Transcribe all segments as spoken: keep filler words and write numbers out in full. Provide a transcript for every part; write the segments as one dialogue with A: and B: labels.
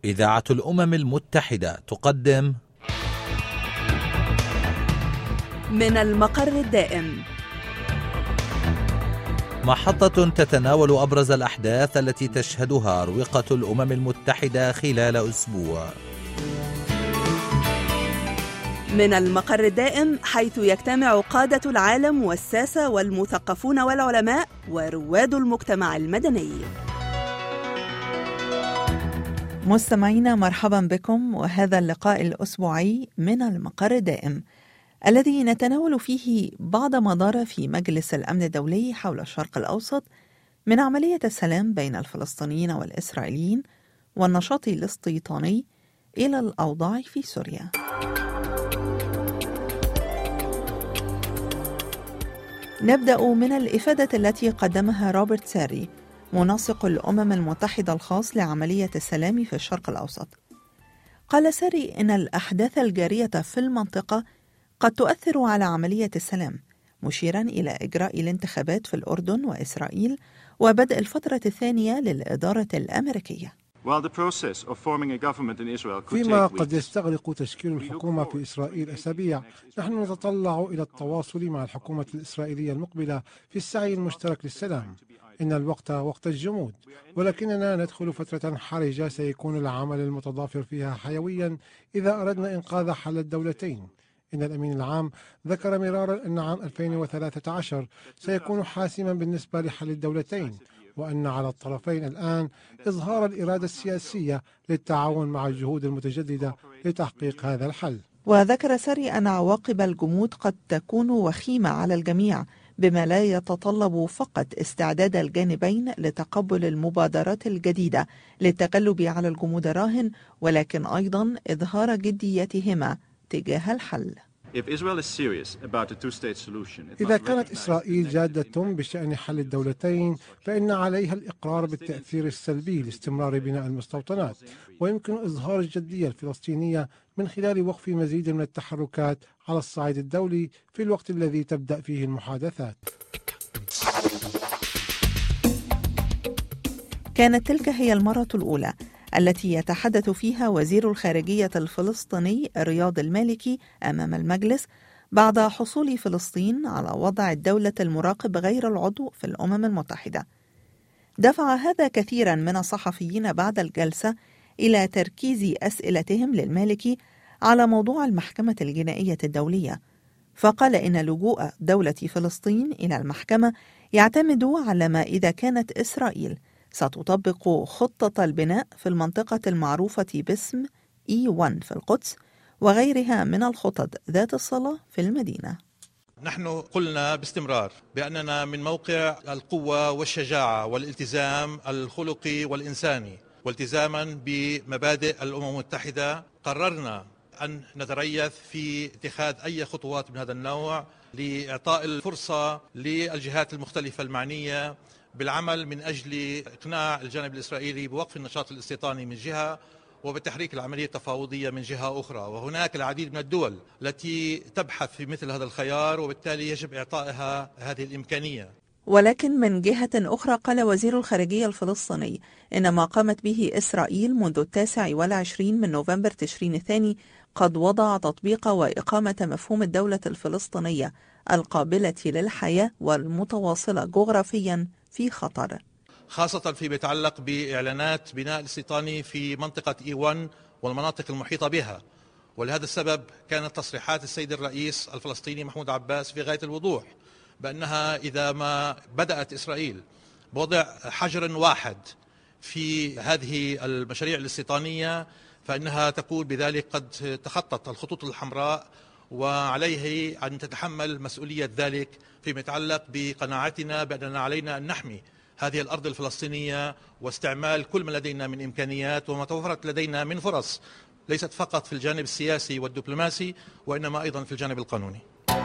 A: إذاعة الأمم المتحدة تقدم
B: من المقر الدائم،
A: محطة تتناول أبرز الأحداث التي تشهدها أروقة الأمم المتحدة خلال أسبوع.
B: من المقر الدائم، حيث يجتمع قادة العالم والساسة والمثقفون والعلماء ورواد المجتمع المدني.
C: مستمعينا، مرحبا بكم، وهذا اللقاء الأسبوعي من المقر الدائم الذي نتناول فيه بعض ما دار في مجلس الأمن الدولي حول الشرق الأوسط، من عملية السلام بين الفلسطينيين والإسرائيليين والنشاط الاستيطاني إلى الأوضاع في سوريا. نبدأ من الإفادة التي قدمها روبرت ساري، منسق الأمم المتحدة الخاص لعملية السلام في الشرق الأوسط. قال ساري إن الأحداث الجارية في المنطقة قد تؤثر على عملية السلام، مشيرا إلى إجراء الانتخابات في الأردن وإسرائيل وبدء الفترة الثانية للإدارة الأمريكية.
D: فيما قد يستغرق تشكيل الحكومة في إسرائيل أسابيع، نحن نتطلع إلى التواصل مع الحكومة الإسرائيلية المقبلة في السعي المشترك للسلام. إن الوقت وقت الجمود، ولكننا ندخل فترة حرجة سيكون العمل المتضافر فيها حيويا إذا أردنا إنقاذ حل الدولتين. إن الأمين العام ذكر مرارا أن عام ألفين وثلاثة عشر سيكون حاسما بالنسبة لحل الدولتين، وأن على الطرفين الآن إظهار الإرادة السياسية للتعاون مع الجهود المتجددة لتحقيق هذا الحل.
C: وذكر ساري أن عواقب الجمود قد تكون وخيمة على الجميع، بما لا يتطلب فقط استعداد الجانبين لتقبل المبادرات الجديدة للتغلب على الجمود الراهن، ولكن أيضا إظهار جديتهما تجاه الحل.
D: إذا كانت إسرائيل جادة بشأن حل الدولتين، فإن عليها الإقرار بالتأثير السلبي لاستمرار بناء المستوطنات، ويمكن إظهار الجدية الفلسطينية من خلال وقف مزيد من التحركات على الصعيد الدولي في الوقت الذي تبدأ فيه المحادثات.
C: كانت تلك هي المرة الأولى التي يتحدث فيها وزير الخارجية الفلسطيني رياض المالكي أمام المجلس بعد حصول فلسطين على وضع الدولة المراقب غير العضو في الأمم المتحدة. دفع هذا كثيرا من الصحفيين بعد الجلسة إلى تركيز أسئلتهم للمالكي على موضوع المحكمة الجنائية الدولية، فقال إن لجوء دولة فلسطين إلى المحكمة يعتمد على ما إذا كانت إسرائيل ستطبق خطة البناء في المنطقة المعروفة باسم إي واحد في القدس وغيرها من الخطط ذات الصلة في المدينة.
E: نحن قلنا باستمرار بأننا من موقع القوة والشجاعة والالتزام الخلقي والإنساني، والتزاما بمبادئ الأمم المتحدة، قررنا أن نتريث في اتخاذ أي خطوات من هذا النوع لإعطاء الفرصة للجهات المختلفة المعنية بالعمل من أجل إقناع الجانب الإسرائيلي بوقف النشاط الاستيطاني من جهة، وبتحريك العملية التفاوضية من جهة أخرى. وهناك العديد من الدول التي تبحث في مثل هذا الخيار، وبالتالي يجب إعطائها هذه الإمكانية.
C: ولكن من جهة أخرى، قال وزير الخارجية الفلسطيني إن ما قامت به إسرائيل منذ التاسع والعشرين من نوفمبر تشرين الثاني قد وضع تطبيق وإقامة مفهوم الدولة الفلسطينية القابلة للحياة والمتواصلة جغرافيا في خطر،
E: خاصة فيما يتعلق بإعلانات بناء الاستيطاني في منطقة إي واحد والمناطق المحيطة بها. ولهذا السبب كانت تصريحات السيد الرئيس الفلسطيني محمود عباس في غاية الوضوح بأنها إذا ما بدأت إسرائيل بوضع حجر واحد في هذه المشاريع الاستيطانية، فإنها تكون بذلك قد تخطت الخطوط الحمراء، وعليه أن تتحمل مسؤولية ذلك فيما يتعلق بقناعتنا بأننا علينا أن نحمي هذه الأرض الفلسطينية واستعمال كل ما لدينا من إمكانيات وما توفرت لدينا من فرص، ليست فقط في الجانب السياسي والدبلوماسي، وإنما أيضا في الجانب القانوني.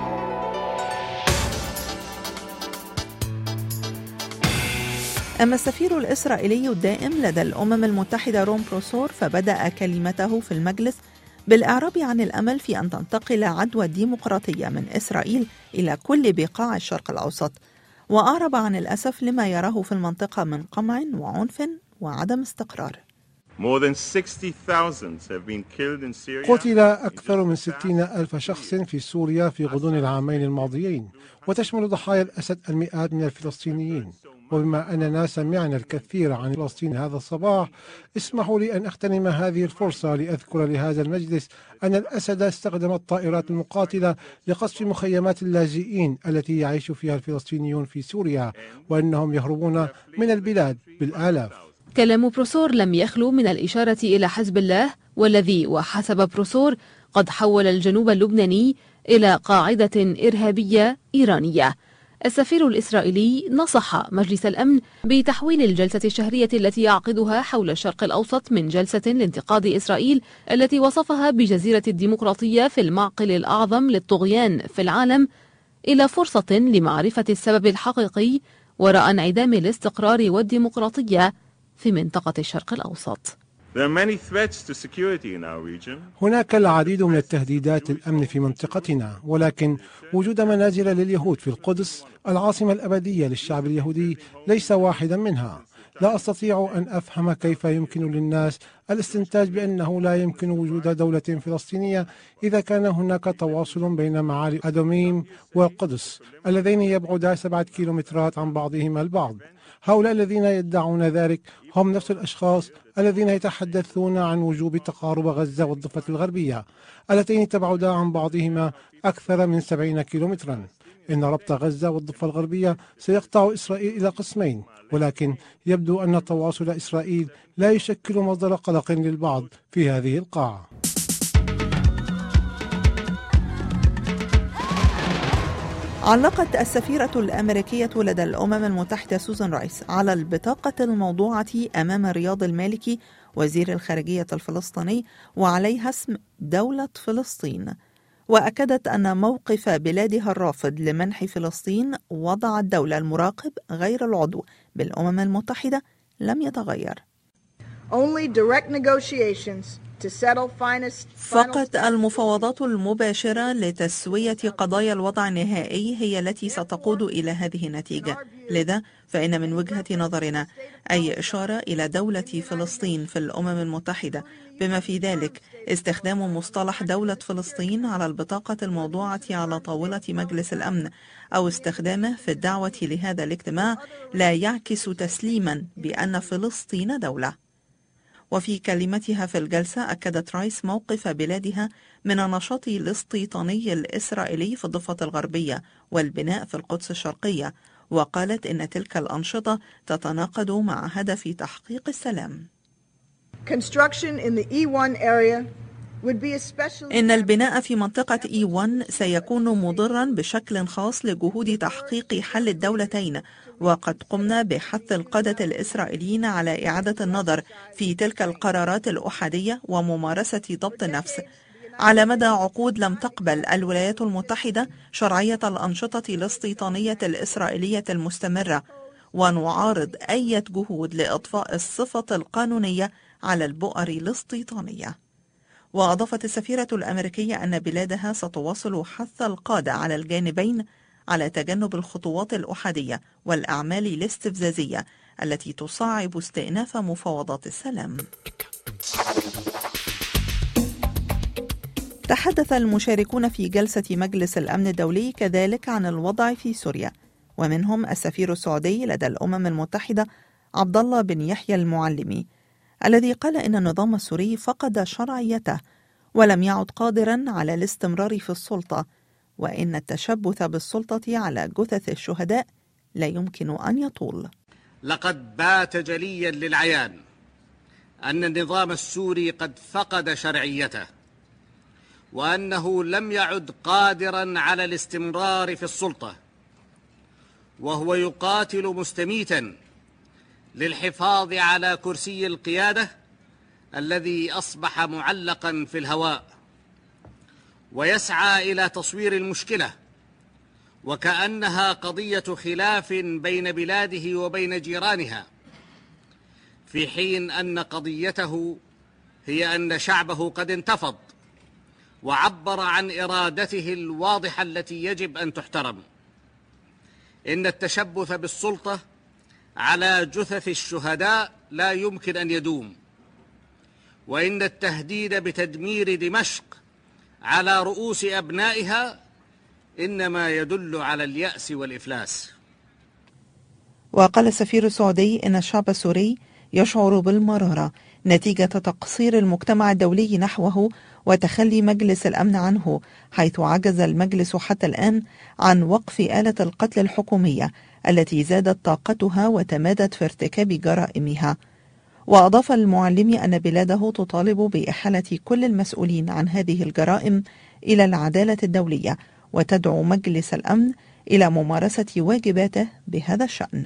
C: أما السفير الإسرائيلي الدائم لدى الأمم المتحدة روم بروسور فبدأ كلمته في المجلس بالإعراب عن الأمل في أن تنتقل عدوى الديمقراطية من إسرائيل إلى كل بقاع الشرق الأوسط، وأعرب عن الأسف لما يراه في المنطقة من قمع وعنف وعدم استقرار.
D: قتل أكثر من ستين ألف شخص في سوريا في غضون العامين الماضيين، وتشمل ضحايا الأسد المئات من الفلسطينيين. وبما أننا سمعنا الكثير عن فلسطين هذا الصباح، اسمحوا لي أن أغتنم هذه الفرصة لأذكر لهذا المجلس أن الأسد استخدم الطائرات المقاتلة لقصف مخيمات اللاجئين التي يعيش فيها الفلسطينيون في سوريا، وأنهم يهربون من البلاد بالآلاف.
F: كلام بروسور لم يخلو من الإشارة إلى حزب الله، والذي وحسب بروسور قد حول الجنوب اللبناني إلى قاعدة إرهابية إيرانية. السفير الإسرائيلي نصح مجلس الأمن بتحويل الجلسة الشهرية التي يعقدها حول الشرق الأوسط من جلسة لانتقاد إسرائيل التي وصفها بجزيرة الديمقراطية في المعقل الأعظم للطغيان في العالم إلى فرصة لمعرفة السبب الحقيقي وراء انعدام الاستقرار والديمقراطية في منطقة الشرق الأوسط.
D: هناك العديد من التهديدات للأمن في منطقتنا، ولكن وجود منازل لليهود في القدس العاصمة الأبدية للشعب اليهودي ليس واحدا منها. لا أستطيع أن أفهم كيف يمكن للناس الاستنتاج بأنه لا يمكن وجود دولة فلسطينية إذا كان هناك تواصل بين معالي أدوميم والقدس اللذين يبعدا سبعة كيلومترات عن بعضهما البعض. هؤلاء الذين يدعون ذلك هم نفس الأشخاص الذين يتحدثون عن وجوب تقارب غزة والضفة الغربية اللتين تبعدا عن بعضهما أكثر من سبعين كيلومترا. إن ربط غزة والضفة الغربية سيقطع إسرائيل إلى قسمين، ولكن يبدو أن تواصل إسرائيل لا يشكل مصدر قلق للبعض في هذه القاعة.
C: علقت السفيرة الأمريكية لدى الأمم المتحدة سوزان رايس على البطاقة الموضوعة أمام رياض المالكي وزير الخارجية الفلسطيني وعليها اسم دولة فلسطين، وأكدت أن موقف بلادها الرافض لمنح فلسطين وضع الدولة المراقب غير العضو بالأمم المتحدة لم يتغير. فقط المفاوضات المباشرة لتسوية قضايا الوضع النهائي هي التي ستقود إلى هذه النتيجة. لذا فإن من وجهة نظرنا أي إشارة إلى دولة فلسطين في الأمم المتحدة بما في ذلك استخدام مصطلح دولة فلسطين على البطاقة الموضوعة على طاولة مجلس الأمن أو استخدامه في الدعوة لهذا الاجتماع لا يعكس تسليما بأن فلسطين دولة. وفي كلمتها في الجلسة أكدت رايس موقف بلادها من النشاط الاستيطاني الإسرائيلي في الضفة الغربية والبناء في القدس الشرقية، وقالت إن تلك الأنشطة تتناقض مع هدف تحقيق السلام. إن البناء في منطقة إي واحد سيكون مضرا بشكل خاص لجهود تحقيق حل الدولتين، وقد قمنا بحث القادة الإسرائيليين على إعادة النظر في تلك القرارات الأحادية وممارسة ضبط النفس. على مدى عقود لم تقبل الولايات المتحدة شرعية الأنشطة الاستيطانية الإسرائيلية المستمرة، ونعارض أي جهود لإضفاء الصفة القانونية على البؤر الاستيطانية. وأضافت السفيرة الأمريكية أن بلادها ستواصل حث القادة على الجانبين على تجنب الخطوات الأحادية والأعمال الاستفزازية التي تصعب استئناف مفاوضات السلام. تحدث المشاركون في جلسة مجلس الأمن الدولي كذلك عن الوضع في سوريا، ومنهم السفير السعودي لدى الأمم المتحدة عبد الله بن يحيى المعلمي، الذي قال إن النظام السوري فقد شرعيته ولم يعد قادرا على الاستمرار في السلطة، وإن التشبث بالسلطة على جثث الشهداء لا يمكن أن يطول.
G: لقد بات جليا للعيان أن النظام السوري قد فقد شرعيته، وأنه لم يعد قادرا على الاستمرار في السلطة، وهو يقاتل مستميتا للحفاظ على كرسي القيادة الذي أصبح معلقا في الهواء، ويسعى إلى تصوير المشكلة وكأنها قضية خلاف بين بلاده وبين جيرانها، في حين أن قضيته هي أن شعبه قد انتفض وعبر عن إرادته الواضحة التي يجب أن تحترم. إن التشبث بالسلطة على جثث الشهداء لا يمكن أن يدوم، وإن التهديد بتدمير دمشق على رؤوس أبنائها إنما يدل على اليأس والإفلاس.
C: وقال السفير السعودي إن الشعب السوري يشعر بالمرارة نتيجة تقصير المجتمع الدولي نحوه وتخلي مجلس الأمن عنه، حيث عجز المجلس حتى الآن عن وقف آلة القتل الحكومية التي زادت طاقتها وتمادت في ارتكاب جرائمها. وأضاف المعلم أن بلاده تطالب بإحالة كل المسؤولين عن هذه الجرائم إلى العدالة الدولية، وتدعو مجلس الأمن إلى ممارسة واجباته بهذا الشأن.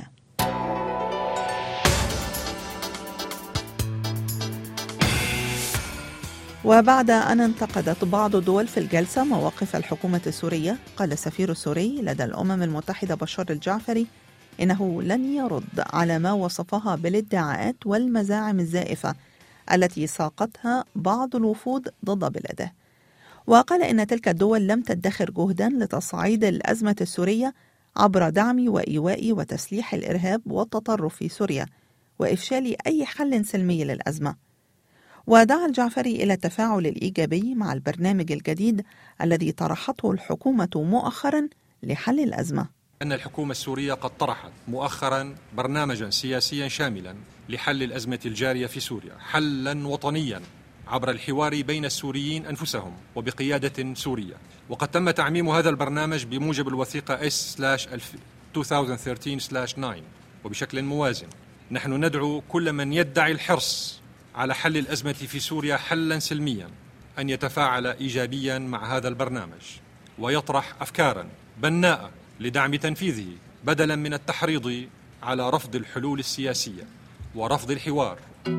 C: وبعد أن انتقدت بعض الدول في الجلسة مواقف الحكومة السورية، قال السفير السوري لدى الأمم المتحدة بشار الجعفري إنه لن يرد على ما وصفها بالادعاءات والمزاعم الزائفة التي ساقتها بعض الوفود ضد بلاده. وقال إن تلك الدول لم تدخر جهدا لتصعيد الأزمة السورية عبر دعم وإيواء وتسليح الإرهاب والتطرف في سوريا وإفشال أي حل سلمي للأزمة. ودعا الجعفري إلى التفاعل الإيجابي مع البرنامج الجديد الذي طرحته الحكومة مؤخرا لحل الأزمة.
H: أن الحكومة السورية قد طرحت مؤخرا برنامجا سياسيا شاملا لحل الأزمة الجارية في سوريا، حلا وطنيا عبر الحوار بين السوريين أنفسهم وبقيادة سورية. وقد تم تعميم هذا البرنامج بموجب الوثيقة إس ألفين وثلاثة عشر تسعة. وبشكل موازن نحن ندعو كل من يدعي الحرص على حل الأزمة في سوريا حلا سلميا أن يتفاعل إيجابيا مع هذا البرنامج ويطرح أفكارا بناءة لدعم تنفيذه، بدلا من التحريض على رفض الحلول السياسية ورفض الحوار.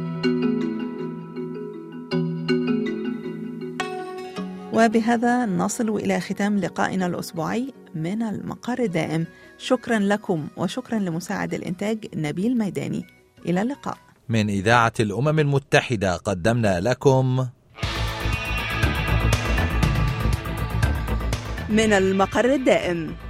C: وبهذا نصل إلى ختام لقائنا الأسبوعي من المقر الدائم. شكرا لكم وشكرا لمساعد الإنتاج نبيل ميداني. إلى اللقاء.
A: من إذاعة الأمم المتحدة قدمنا لكم
B: من المقر الدائم